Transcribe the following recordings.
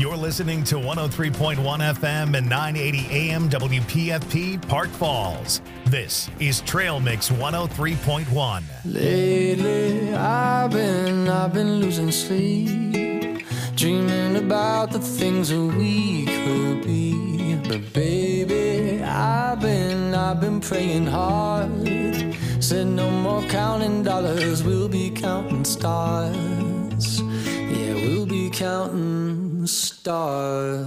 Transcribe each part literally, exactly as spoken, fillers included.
You're listening to one oh three point one F M and nine eighty A M W P F P Park Falls. This is Trail Mix one oh three point one. Lately, I've been, I've been losing sleep, dreaming about the things that we could be. But baby, I've been, I've been praying hard. Said no more counting dollars, we'll be counting stars. Yeah, we'll be counting stars.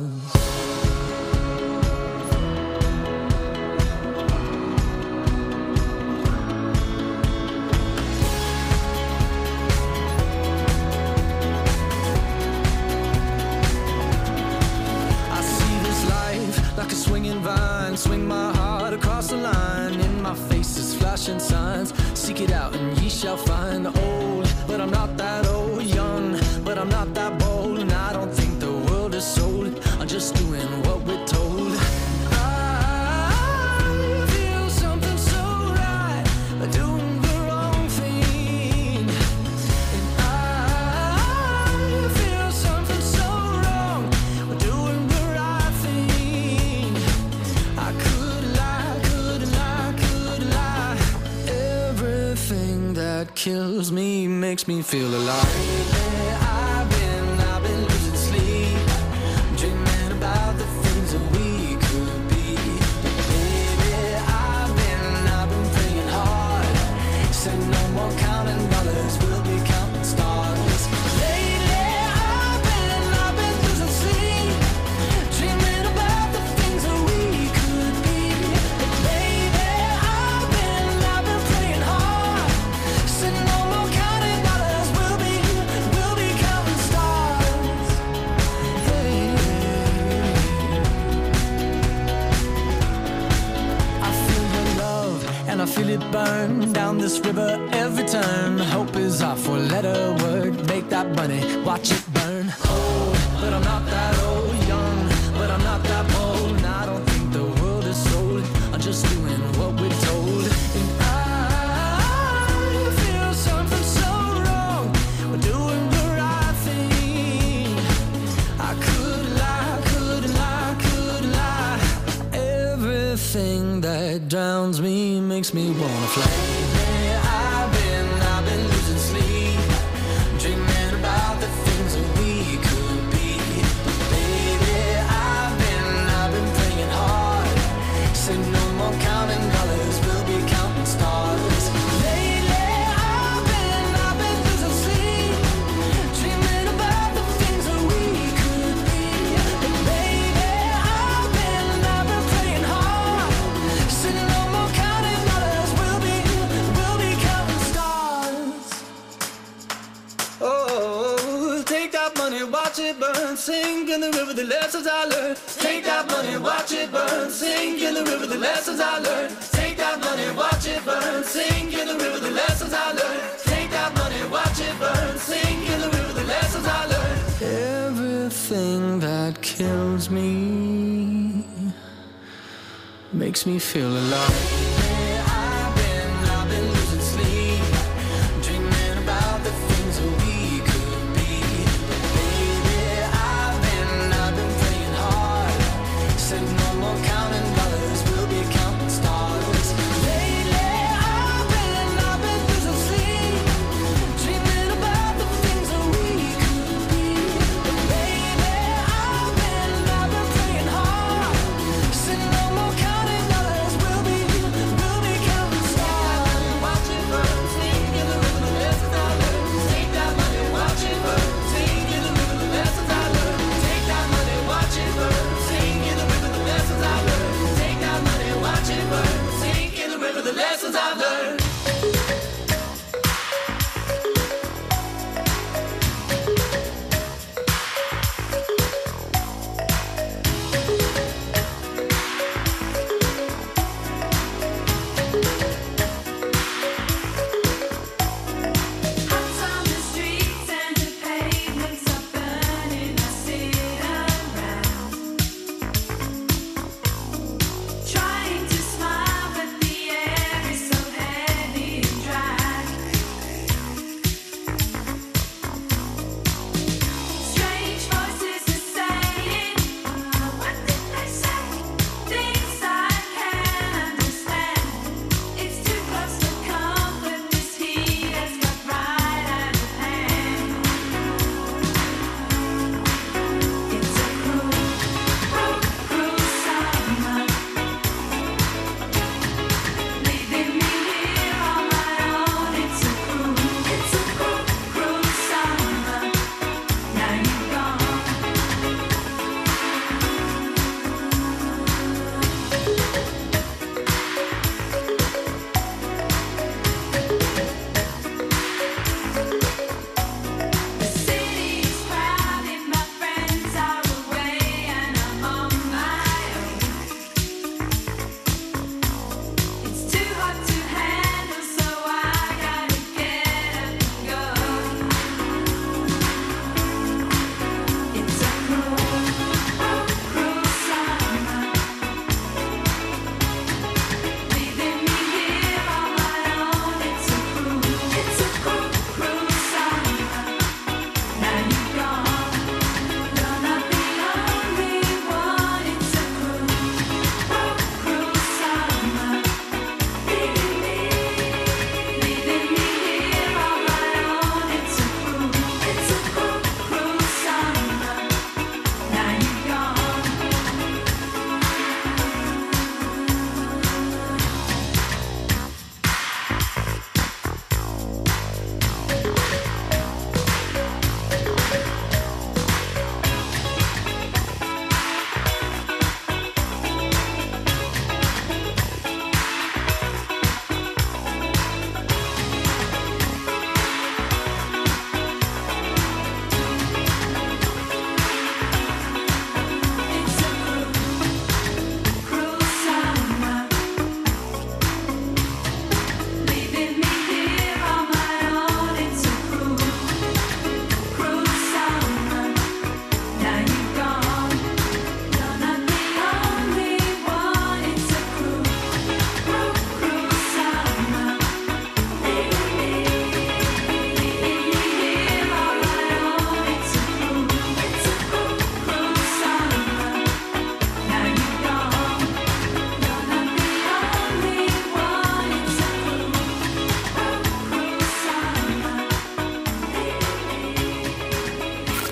Like a swinging vine, swing my heart across the line. In my face is flashing signs. Seek it out and ye shall find. Old, but I'm not that old. Young, but I'm not that bold. And I don't think the world is sold. I'm just doing what we're told. I feel something so right, doing the wrong thing. And I feel something so wrong, doing the right thing. I could lie, could lie, could lie. Everything that kills me makes me feel alive. I've been, I've been losing sleep, dreaming about the things that we could be. Baby, I've been, I've been praying hard. Said no more counting dollars, we'll be counting stars. Lately, I've been, I've been losing sleep, dreaming about the things that we could be. Baby, I've been, I've been praying hard. Said no more counting dollars, we'll be, we'll be counting stars. Hey. I feel your love and I feel it burn down this river every turn. Hope is our four-letter word. Make that money, watch it burn. Old, but I'm not that old. Young, but I'm not that bold. And I don't think the world is sold. I'm just doing what we're told. And I feel something so wrong. We're doing the right thing. I could lie, could lie, could lie. Everything that drowns me makes me wanna fly. I've been, I've been losing sleep, dreaming about the things that we could be. Baby, I've been, I've been praying hard. Said no more counting dollars, we'll be counting stars. Lately, I've been, I've been losing sleep, dreaming about the things that we could be. Baby, I've been, I've been praying hard. Said no more counting dollars, we'll be, we'll be counting stars. Oh, take that money, watch it burn, sink in the river, the lessons I learned. Take that money, watch it burn, sink in the river, the lessons I learned. Take that money, watch it burn, sink in the river, the lessons I learned. Take that money, watch it burn, sink in the river, the lessons I learned. Everything that kills me makes me feel alive. I've been, I've been losing sleep, dreaming about the things that we could be. Baby, I've been, I've been praying hard. Said no more counting dollars, we'll be counting stars. Lately, I've been, I've been losing sleep, dreaming about the things that we could be. Baby, I've been, I've been praying hard. Said no more counting dollars, we'll be, we'll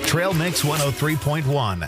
Trail Mix one oh three point one.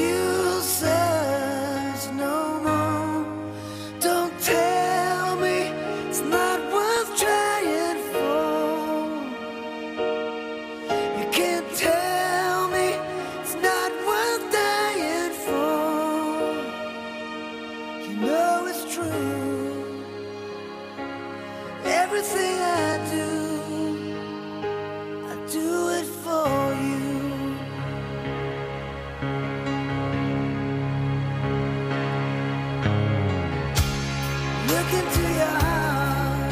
Tell me into your heart,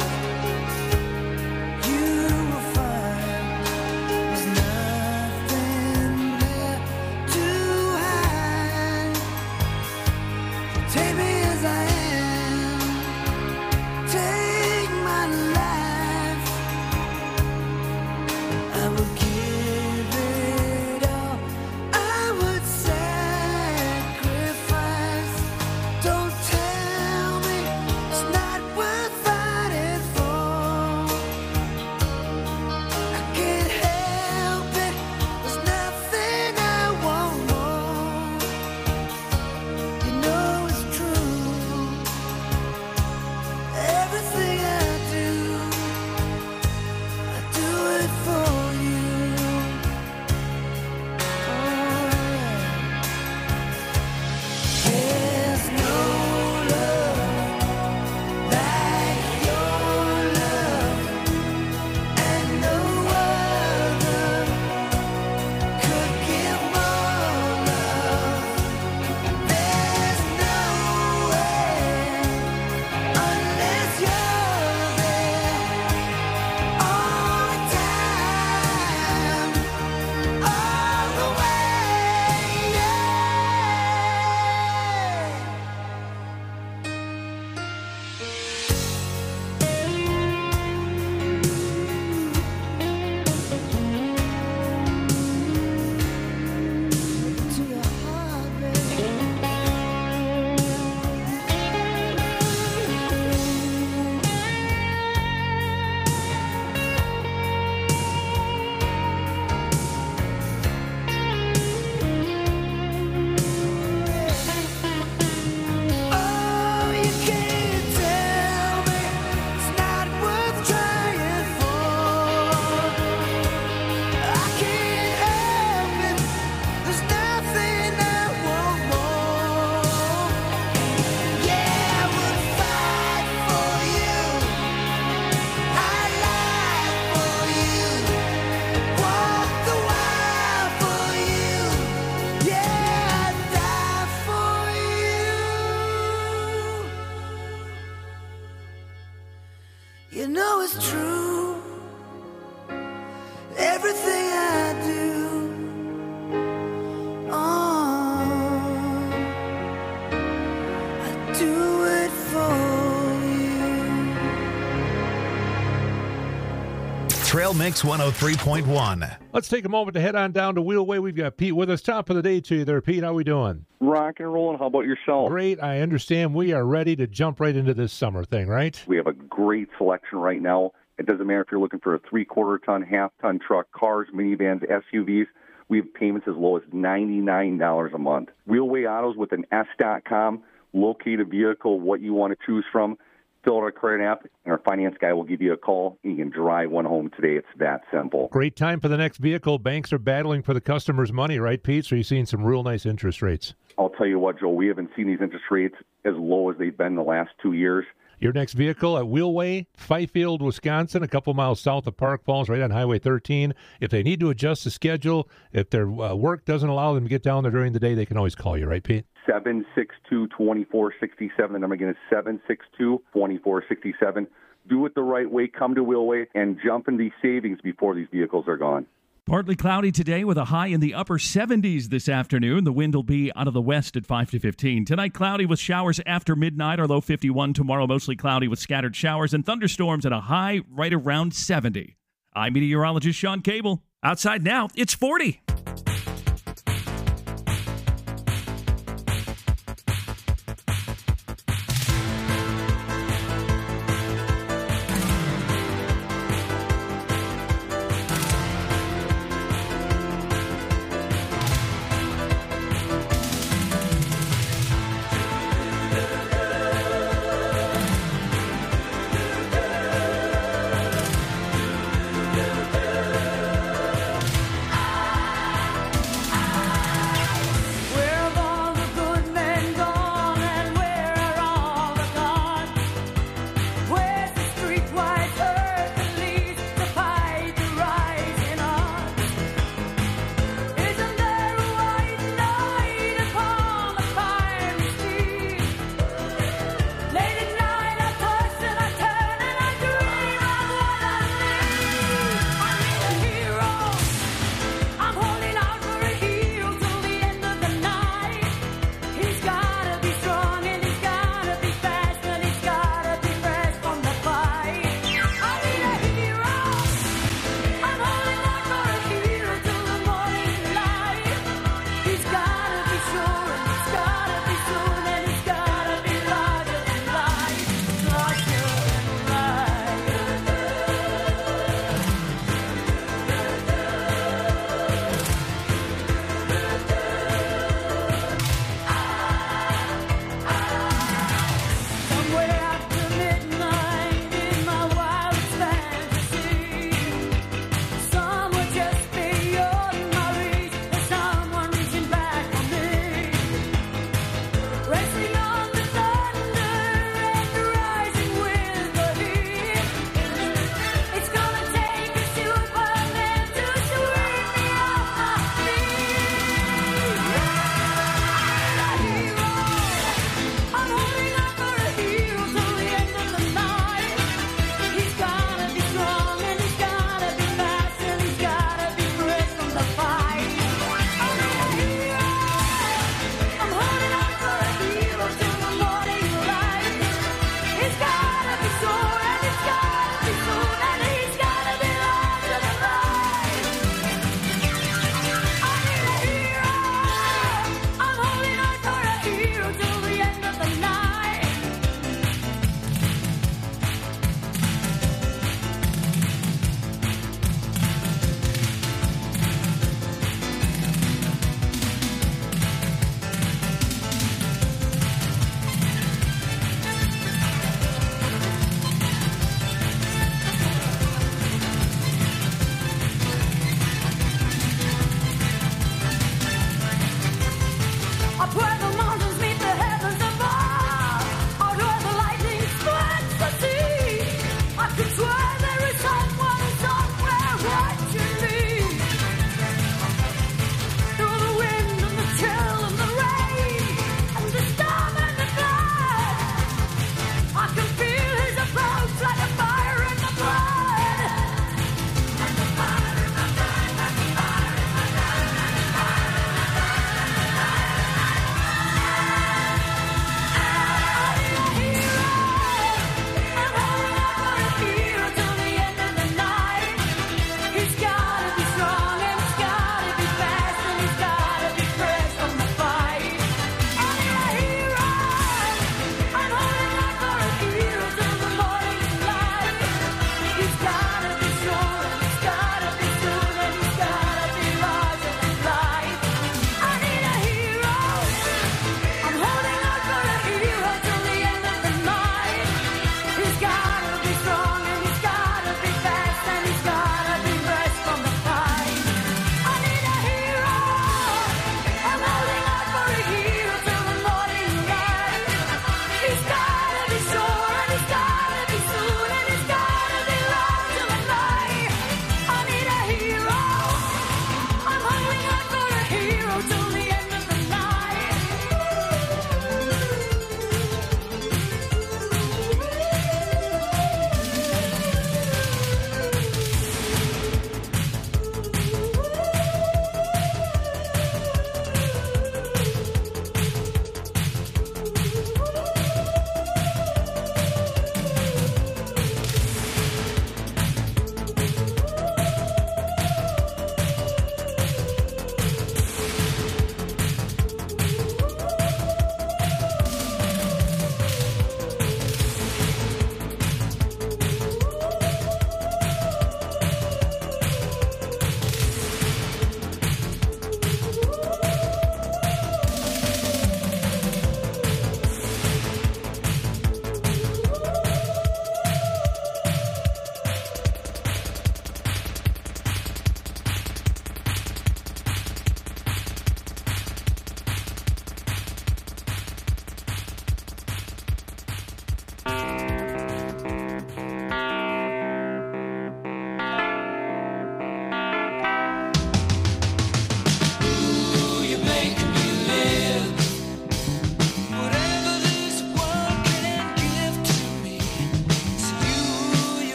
you will find there's nothing there to hide. Take me as I am, take my life. I will give it all, I would sacrifice. Don't tell me it's not worth fighting for. I can't help it, there's nothing I want more. You know it's true, everything I do, I do it for you. Oh, yeah. There's no love like your love, and no other could give more love. There's no way unless you're there all the time, all the way. Yeah. To your heart, baby. Oh, you can't tell me it's not worth trying for. I can't help it, there's nothing I want more. Yeah, I would fight for you, I lie for you, walk the wild for you. Yeah, I'd die for you. You know it's true, everything I do. Oh, I do it for you. Trail Mix one oh three point one. Let's take a moment to head on down to Wheelway. We've got Pete with us. Top of the day to you there, Pete. How we doing? Rock and rolling. How about yourself? Great. I understand we are ready to jump right into this summer thing, right? We have a great selection right now. It doesn't matter if you're looking for a three-quarter ton, half-ton truck, cars, minivans, S U Vs. We have payments as low as ninety-nine dollars a month. Wheelway Autos with an S dot com. Locate a vehicle, what you want to choose from. Fill out a credit app, and our finance guy will give you a call. You can drive one home today. It's that simple. Great time for the next vehicle. Banks are battling for the customer's money, right, Pete? So you're seeing some real nice interest rates. I'll tell you what, Joe, we haven't seen these interest rates as low as they've been the last two years. Your next vehicle at Wheelway, Fifield, Wisconsin, a couple miles south of Park Falls, right on Highway thirteen. If they need to adjust the schedule, if their uh, work doesn't allow them to get down there during the day, they can always call you, right, Pete? seven six two, two four six seven. The number again is seven six two, two four six seven. Do it the right way. Come to Wheelway and jump in these savings before these vehicles are gone. Partly cloudy today with a high in the upper seventies this afternoon. The wind will be out of the west at five to fifteen. Tonight, cloudy with showers after midnight, or low fifty-one. Tomorrow, mostly cloudy with scattered showers and thunderstorms at a high right around seventy. I'm meteorologist Sean Cable. Outside now, it's forty.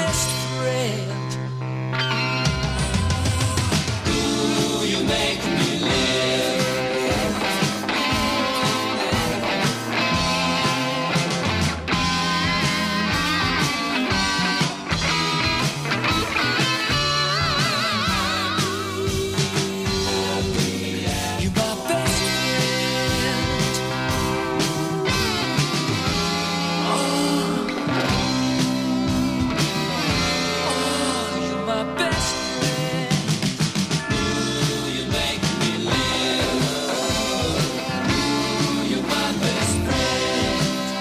best friend. Ooh, you make me live. You my best friend. Oh, oh, you're my best friend. Ooh, you make me live. Ooh, you're my best friend.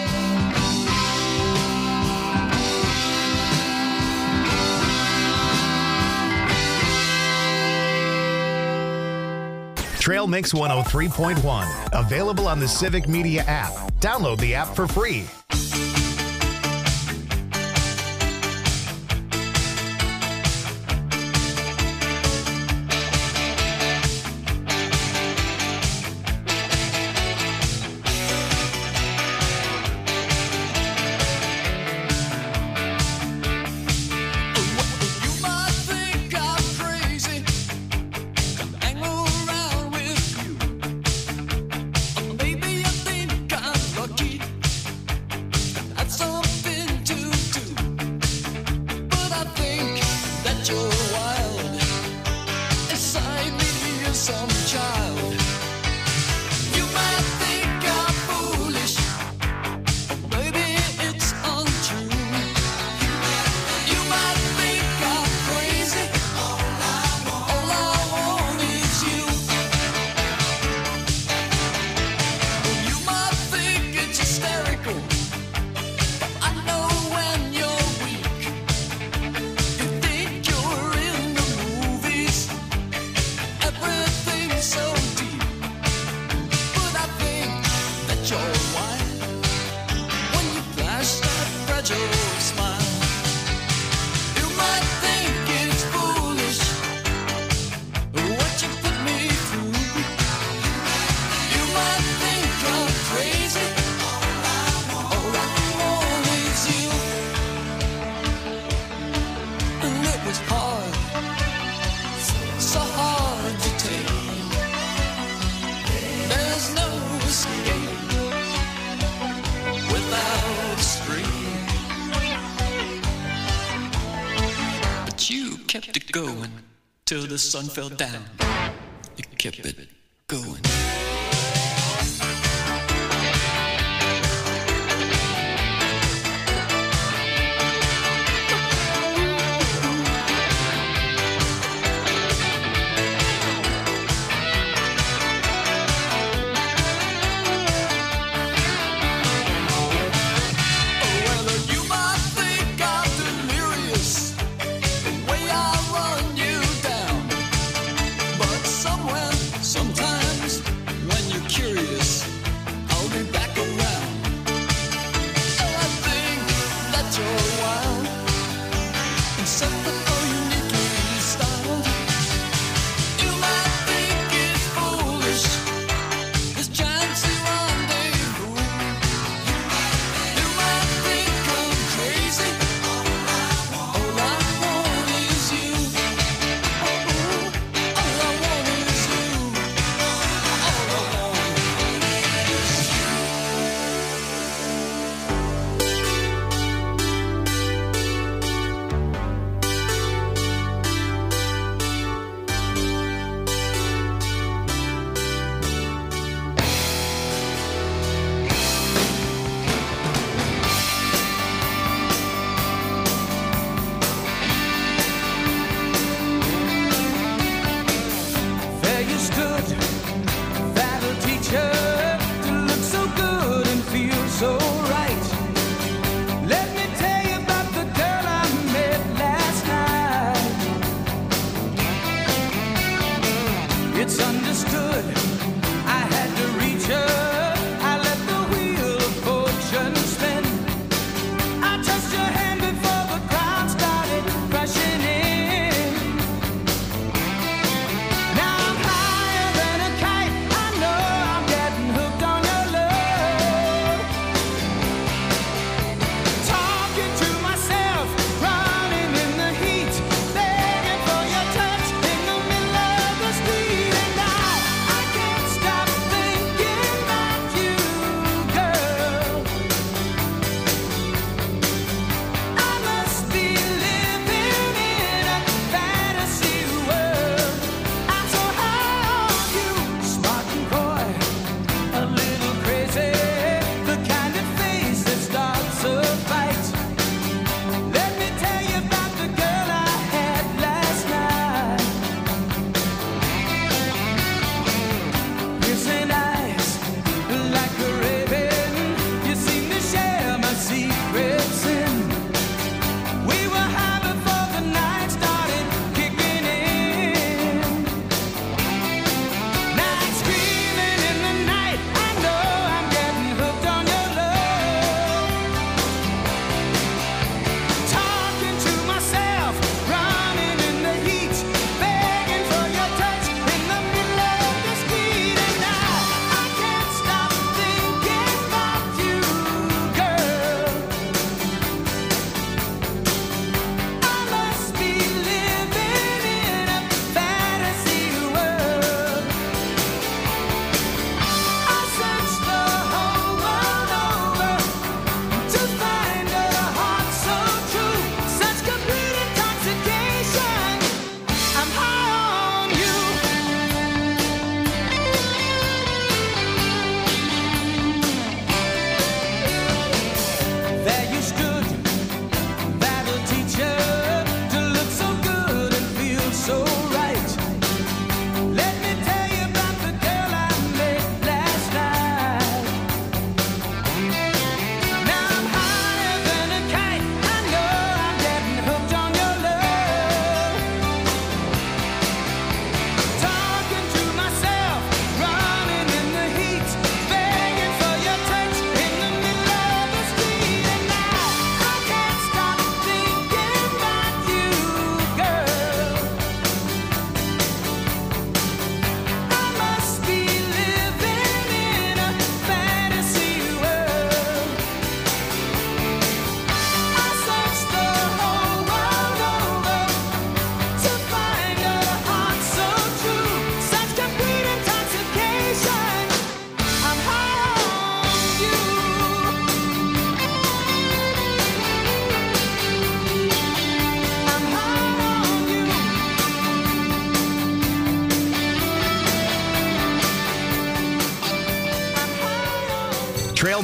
Trail Mix one oh three point one. Available on the Civic Media app. Download the app for free. You might think I'm crazy, hang around with you. Maybe you think I'm lucky, that's something to do. But I think that you're wild, inside me is some child. You might think I'm foolish, maybe it's untrue. You might think I'm crazy, all I want is you. You might think it's hysterical, but I know when you're weak. You think you're in the movies, everything's so deep. But I think that you're wild when you flash that fragile smile. You might think it's foolish what you put me through. You might think I'm crazy, all I want is you. And it was hard, so hard to take. There's no escape without a scream. But you kept it going till the sun fell down. You kept it going. Well, you might think I'm delirious, the way I run you down. But somewhere, sometimes,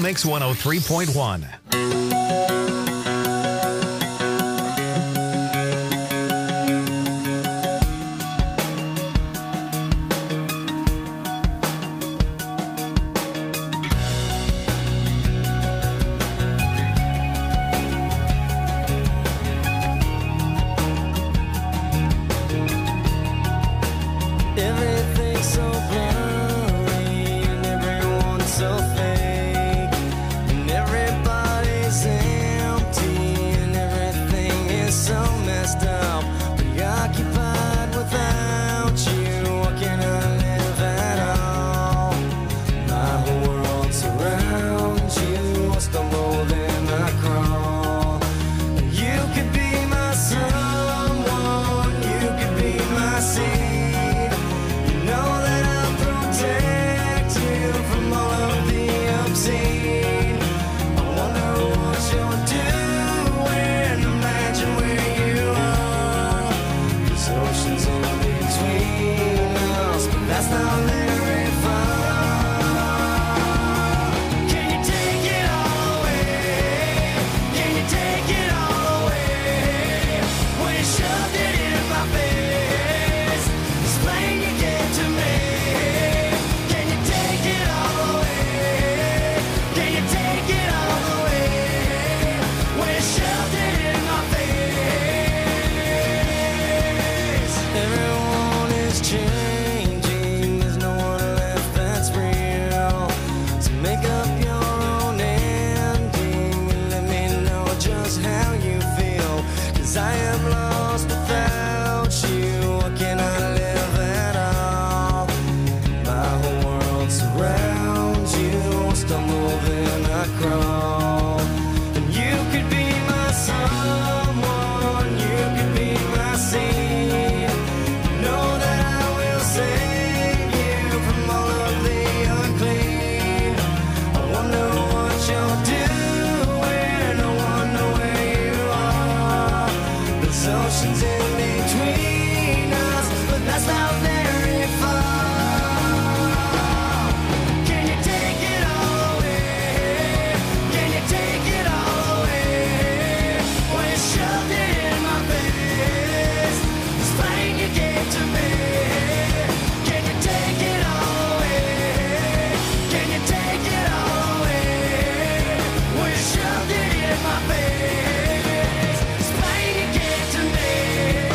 Mix one oh three point one. Everything's so blurry and everyone's so fake, and everybody's empty and everything is so messed up, preoccupied without you. What can I live at all? My whole world surrounds you. I stumble then I crawl. You could be my someone, you could be my seed. I am lost without you. What can I live at all? My whole world surrounds you. I stumble then I crawl. And you could be my someone, you could be my seed. Know that I will save you from all of the unclean. I wonder what you're doing. I wonder where you are. There's oceans in between us, but that's not very far. Can you take it all away? Can you take it all away? When you shoved it in my face, explain your game to me. Can you take it all away? Can you take it all away? When you shoved it in my face, explain your game to me.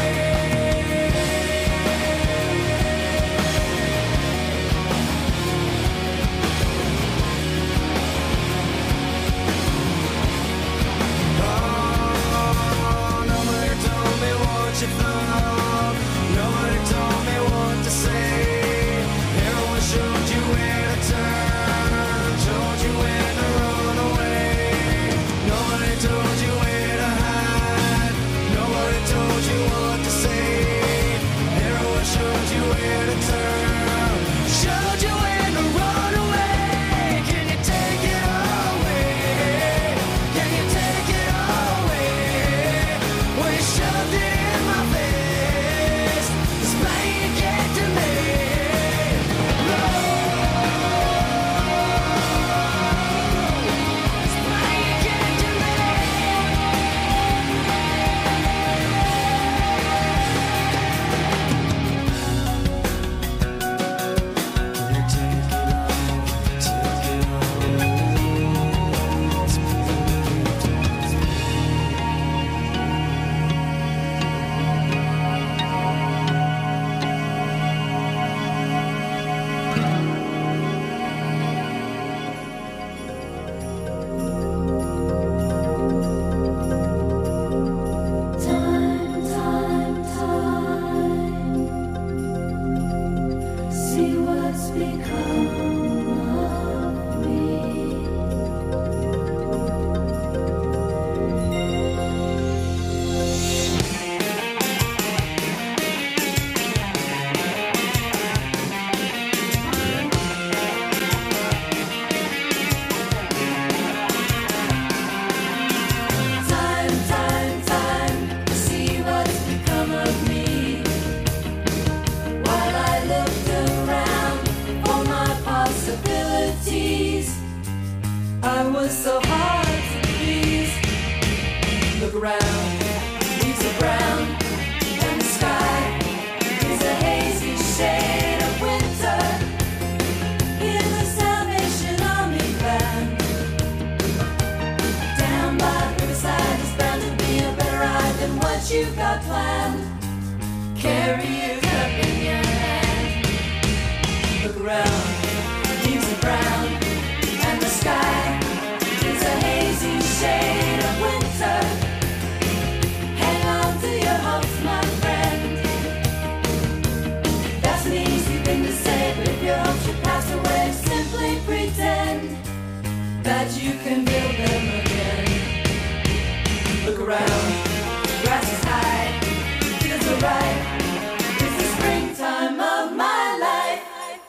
what you've got planned. Carry your cup in your hand. Look around, leaves are brown, and the sky is a hazy shade of winter. Hang on to your hopes, my friend. That's an easy thing to say, but if your hopes should pass away, simply pretend that you can build them again. Look around, grass is high, fields are ripe. It's the springtime of my life.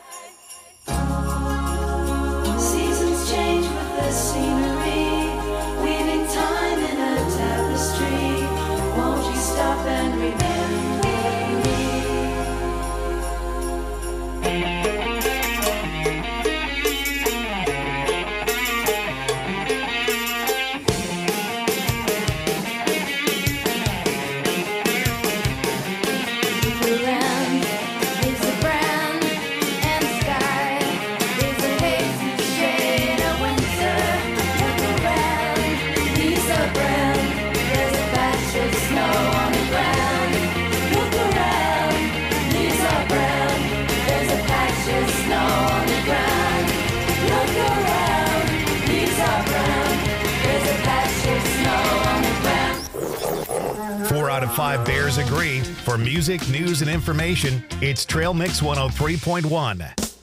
Seasons change with the scenery, weaving time in a tapestry. Won't you stop and remember me? The land is a brand, and the sky is a hazy shade of winter. Look around, leaves are brown. There's a patch of snow on the ground. Look around, leaves are brown. There's a patch of snow on the ground. Look around, leaves are brown. There's a patch of snow on the ground. Four out of five Bears agree. For music, news, and information, it's Trail Mix one oh three point one.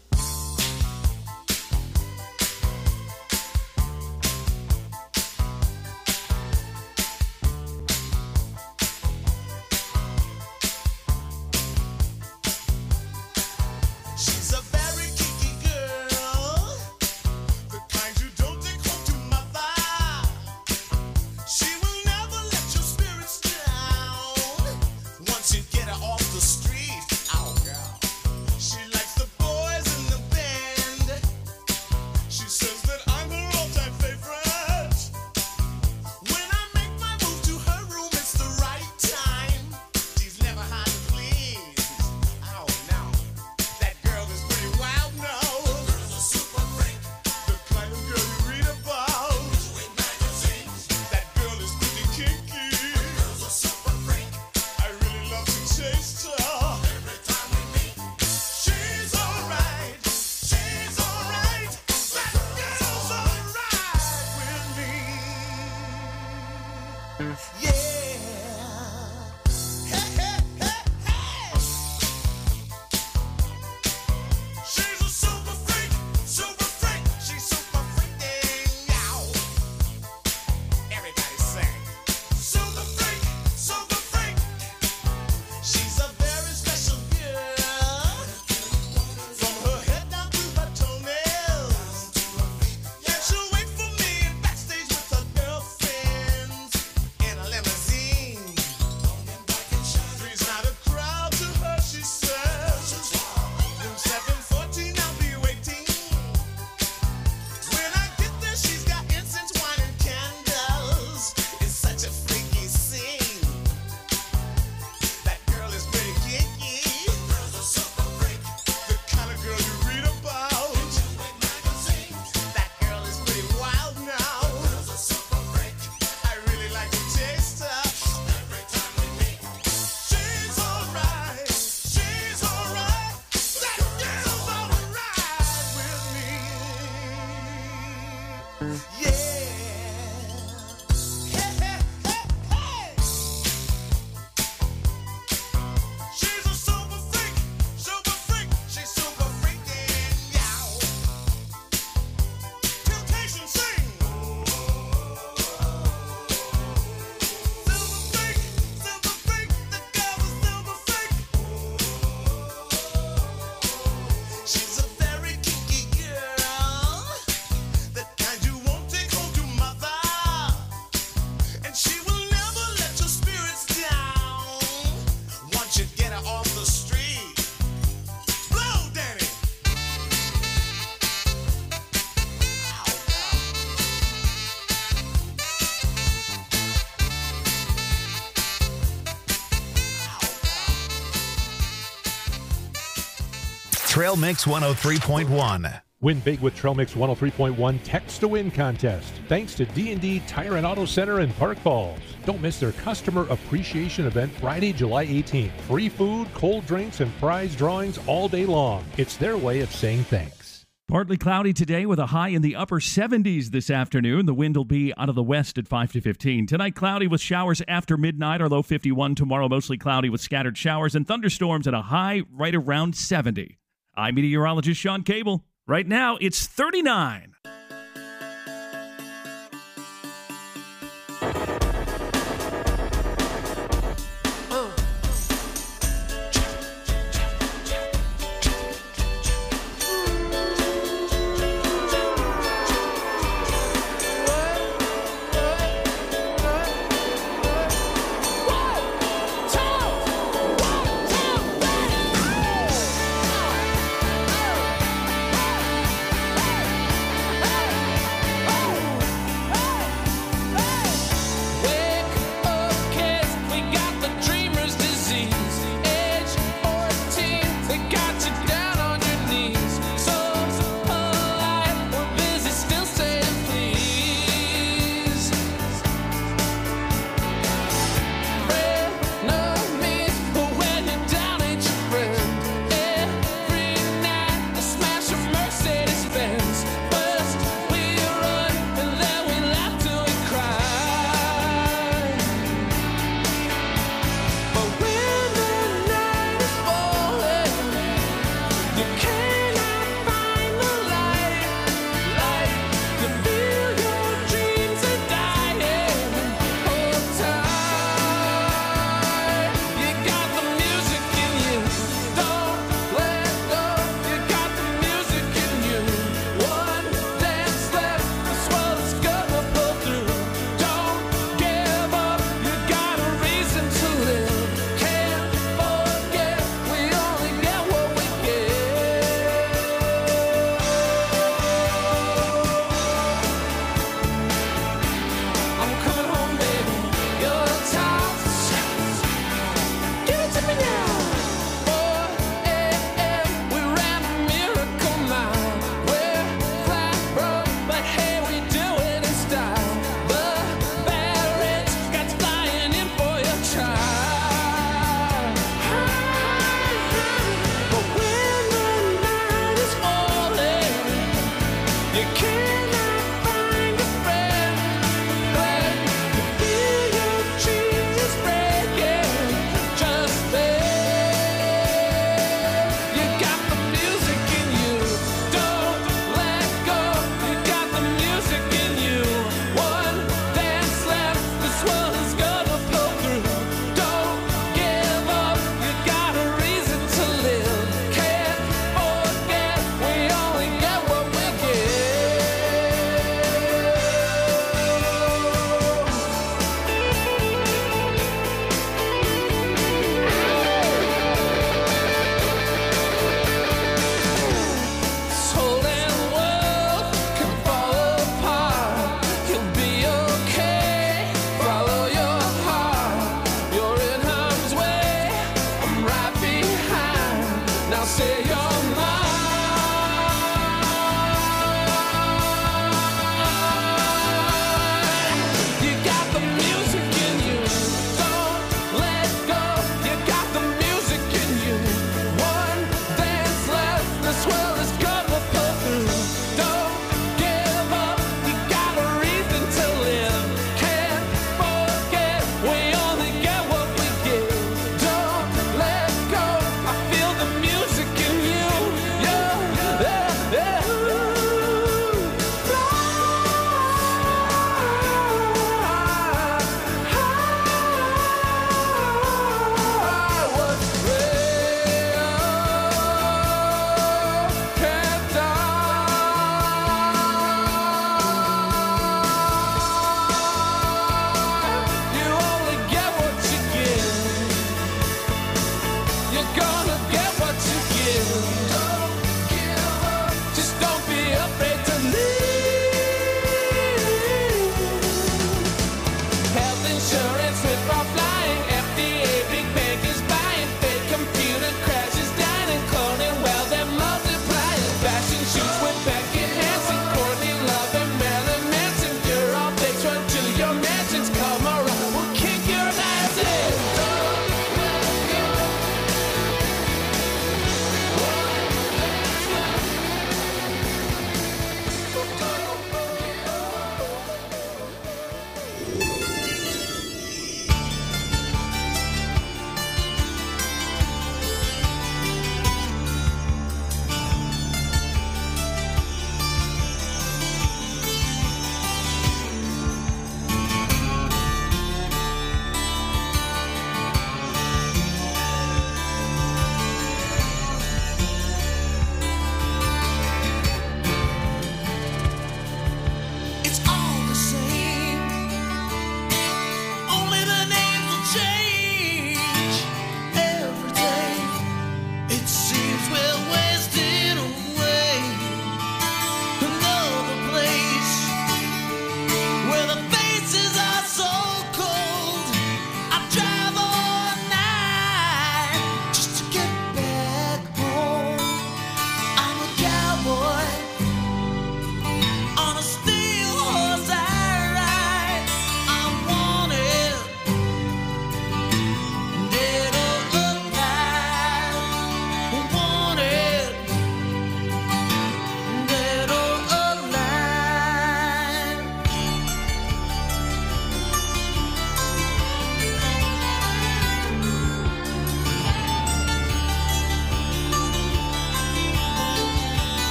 She's a very kinky girl, the kind you don't take home to mother. She will never let your spirits down once you get her off the street. Oh, girl. She likes the boys in the band. She says that I'm her all-time favorite. When I make my move to her room, it's the right time. She's never hard to please. Oh, no. That girl is pretty wild now. Girl's a super freak. The kind of girl you read about in magazines. That girl is pretty kinky. Girl's a super freak. I really love to taste her. Every time we meet, she's alright. She's alright. That girl's alright with me. Yeah. Hey, hey, hey, hey. She's a super freak, super freak. She's super freaking out. Everybody sing. Super freak, super freak. She's a very special girl. From her head down to her toenails. Yeah, she'll wait for me backstage with her girlfriends in a limousine. Three's not a crowd to her, she says. Room seven fourteen, I'll be waiting. When I get there, she's got incense, wine, and candles. It's such a freaky scene. That girl is pretty kinky. Girl's a super freak. The kind of girl you read about in magazines. That girl is pretty wild now. Girl's a super freak. I really like to taste her. Every time we meet, she's alright. She's alright. That girl's alright with me. Yeah. Hey, hey, hey, hey. She's a super freak, super freak. She's super freaking out. Temptation sing. Silver freak, silver freak. The girl is silver freak. She's a very kinky girl, the kind you won't take home to mother. And she will never let your spirits down once you get her off the street. Blow, Danny. Ow, ow. Trail Mix one oh three point one. Win big with Trail Mix one oh three point one Text to Win contest. Thanks to D and D Tire and Auto Center in Park Falls. Don't miss their Customer Appreciation Event Friday, July eighteenth. Free food, cold drinks, and prize drawings all day long. It's their way of saying thanks. Partly cloudy today with a high in the upper seventies this afternoon. The wind will be out of the west at five to fifteen. Tonight, cloudy with showers after midnight, or low fifty-one. Tomorrow, mostly cloudy with scattered showers and thunderstorms at a high right around seventy. I'm meteorologist Sean Cable. Right now, it's thirty-nine. One, two, one, two, three.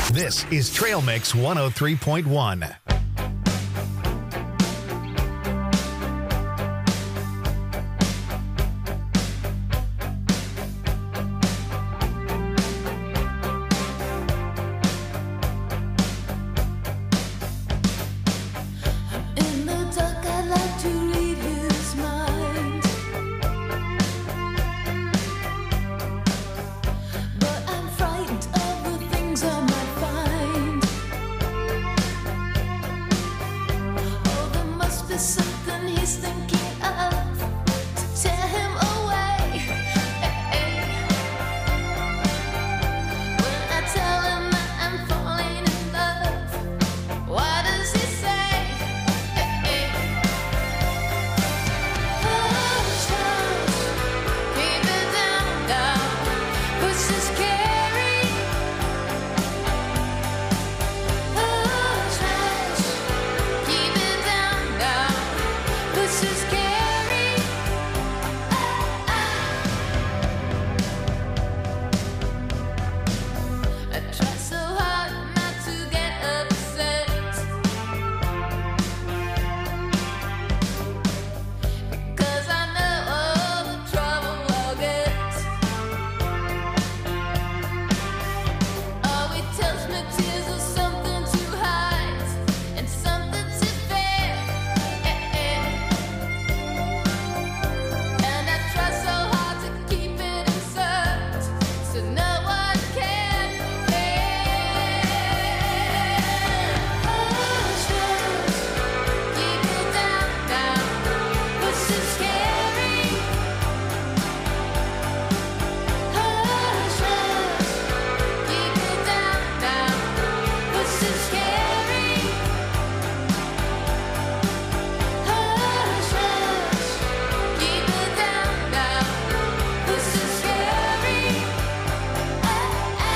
This is Trail Mix one oh three point one. In the dark, I like to read his mind, but I'm frightened of the things I might find. Oh, there must be something he's thinking of to tear him away. When I tell him that I'm falling in love, what does he say? Hush, hush, keep it down, down. Push is scary. Hush, hush, keep it down, down. Push is scary. Ah, ah. I try so hard not to get upset, because I know all the trouble I'll get. Oh, he tells me tears are something to hide and something to fear. And I try so hard to keep it inside, so no one can hear. Hush, hush, keep it down, down. Push is scary. Hush, hush, keep it down, down. Push is scary. Hush, hush, keep it down, down. Push is scary. Ah, ah.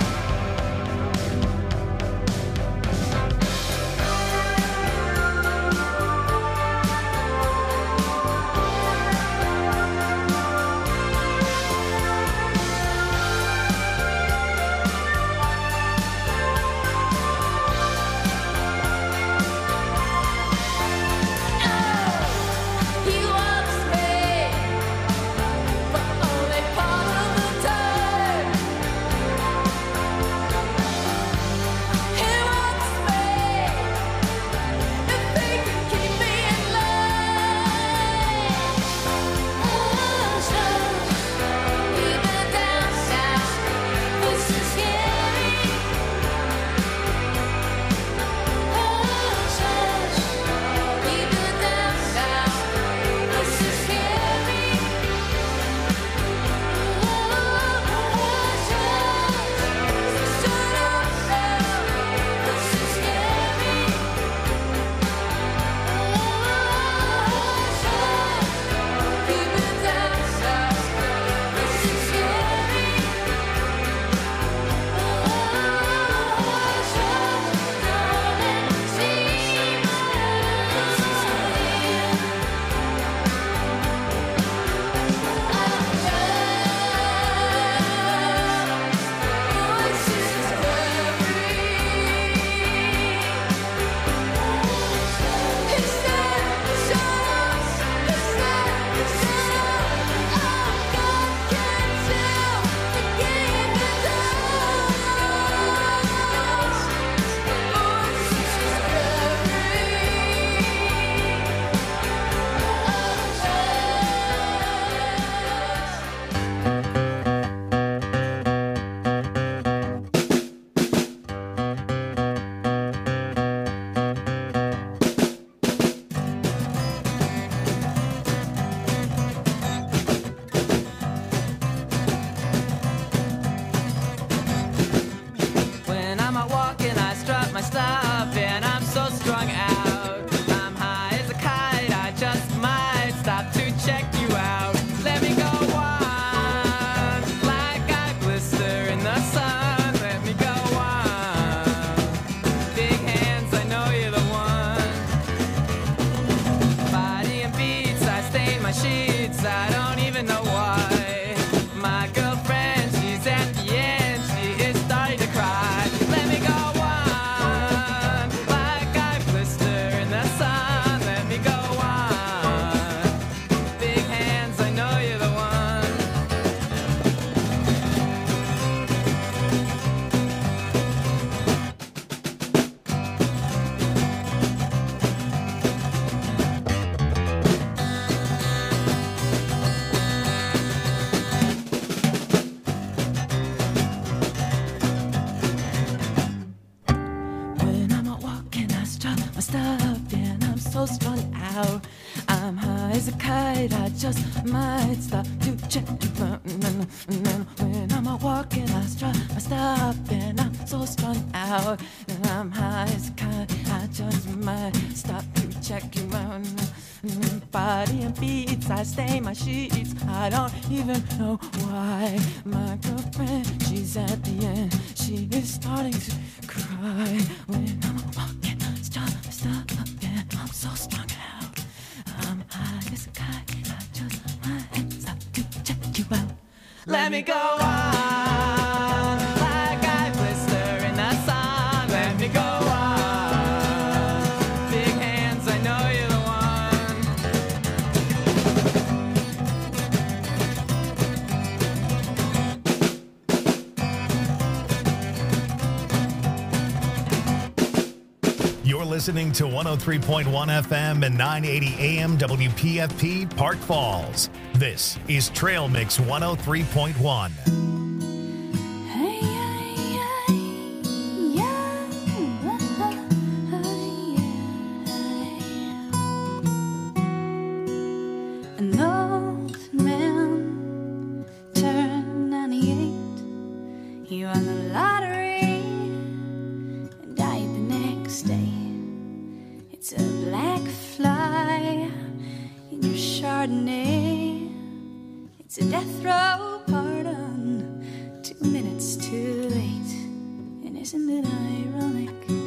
He wants me for only part of the time. He wants me if he can keep me in line. Hush, hush, keep it down, down. This is scary. Hush, hush, keep it down, down. This is scary. Hush, hush, shut up now. This is scary. Hush, hush, keep it down, down. This is scary. Hush, hush, darling, see my this is scary. When I'm out walking, I strut my stuff, and I'm so strung out. I'm high as a kite, I just might stop to check you out. Let me go on, like I blister in the sun. Let me go on. Big hands, I know you're the one. Body and beats, I stain my sheets, I don't even know why. My girlfriend, she's at the end, she is starting to cry. Let me go my stuff, and I'm so strung out. I'm high as a kite, I just might stop to check. And then when I'm out walking, I strut my stuff, and I'm so strung out. And I'm high as a kite, I just might stop to check you out. Body and beats, I stain my sheets. I don't even know why. My girlfriend, she's at the end. She is starting to cry when I'm walking. Stop, stop, and I'm so strung out. I'm high as a kite. I just might stop to check you out. Let me go on like I blister in the sun. Let me go on. Big hands, I know you're the one. You're listening to one oh three point one F M and nine eighty A M W P F P Park Falls. This is Trail Mix one oh three point one. An old man turned ninety-eight. He won the lottery and died the next day. It's a black fly in your Chardonnay. It's a death row pardon, two minutes too late. And isn't it ironic?